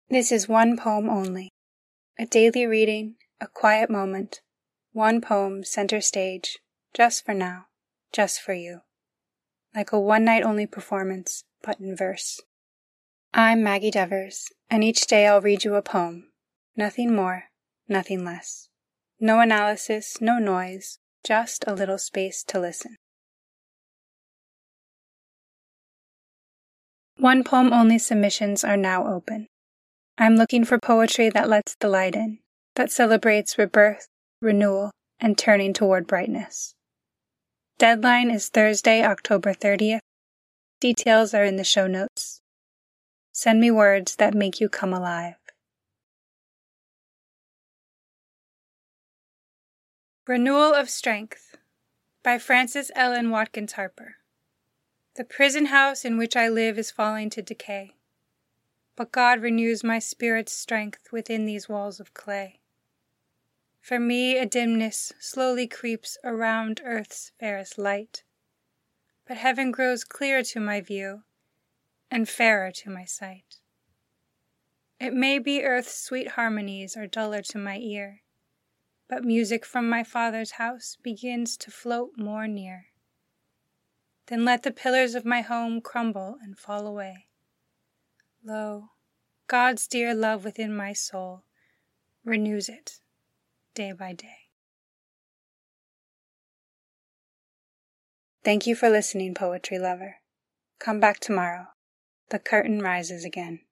This is one poem only. A daily reading, a quiet moment. One poem center stage, just for now, just for you. Like a one-night-only performance, but in verse. I'm Maggie Devers, and each day I'll read you a poem. Nothing more, nothing less. No analysis, no noise, just a little space to listen. One poem only submissions are now open. I'm looking for poetry that lets the light in, that celebrates rebirth, renewal, and turning toward brightness. Deadline is Thursday, October 30th. Details are in the show notes. Send me words that make you come alive. Renewal of Strength by Frances Ellen Watkins Harper. The prison house in which I live is falling to decay, but God renews my spirit's strength within these walls of clay. For me a dimness slowly creeps around earth's fairest light, but heaven grows clearer to my view and fairer to my sight. It may be earth's sweet harmonies are duller to my ear, but music from my Father's house begins to float more near. Then let the pillars of my home crumble and fall away. Lo, God's dear love within my soul renews it day by day. Thank you for listening, poetry lover. Come back tomorrow. The curtain rises again.